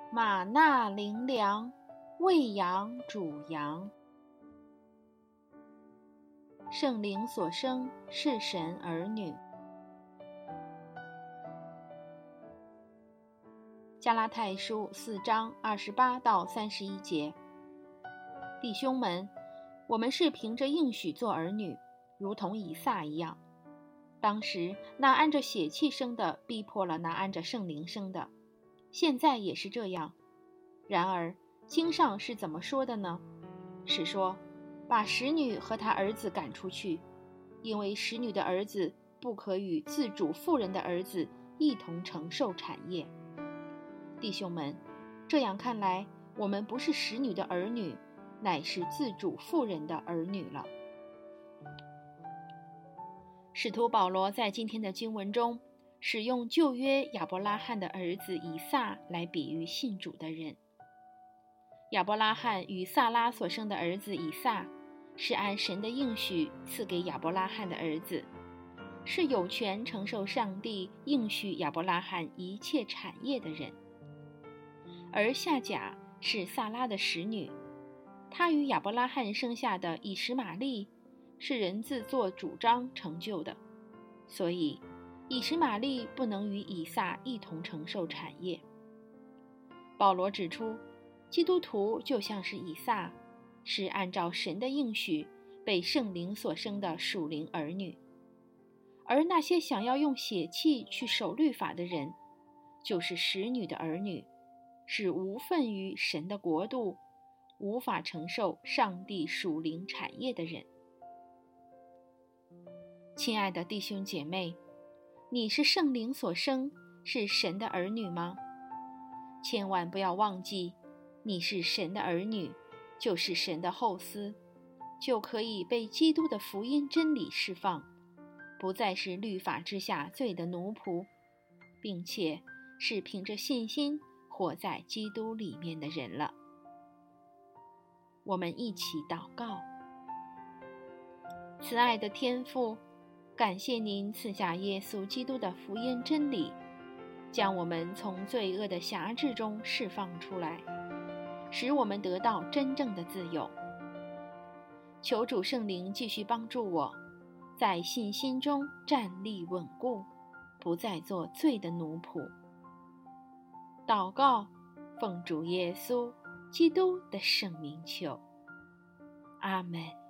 玛纳灵粮，喂养主羊。圣灵所生是神儿女。加拉太书4章28到31节。弟兄们，我们是凭着应许做儿女，如同以撒一样。当时那按着血气生的逼迫了那按着圣灵生的，现在也是这样。然而经上是怎么说的呢？是说，把使女和她儿子赶出去，因为使女的儿子不可与自主妇人的儿子一同承受产业。弟兄们，这样看来，我们不是使女的儿女，乃是自主妇人的儿女了。使徒保罗在今天的经文中，使用旧约亚伯拉罕的儿子以撒来比喻信主的人。亚伯拉罕与撒拉所生的儿子以撒，是按神的应许赐给亚伯拉罕的儿子，是有权承受上帝应许亚伯拉罕一切产业的人。而夏甲是撒拉的使女，她与亚伯拉罕生下的以实玛利是人自作主张成就的，所以以实玛利不能与以撒一同承受产业。保罗指出，基督徒就像是以撒，是按照神的应许被圣灵所生的属灵儿女。而那些想要用血气去守律法的人，就是使女的儿女，是无份于神的国度，无法承受上帝属灵产业的人。亲爱的弟兄姐妹，你是圣灵所生，是神的儿女吗？千万不要忘记，你是神的儿女，就是神的后嗣，就可以被基督的福音真理释放，不再是律法之下罪的奴仆，并且是凭着信心活在基督里面的人了。我们一起祷告。慈爱的天父，感谢您赐下耶稣基督的福音真理，将我们从罪恶的辖制中释放出来，使我们得到真正的自由。求主圣灵继续帮助我，在信心中站立稳固，不再做罪的奴仆。祷告，奉主耶稣基督的圣名求，阿们。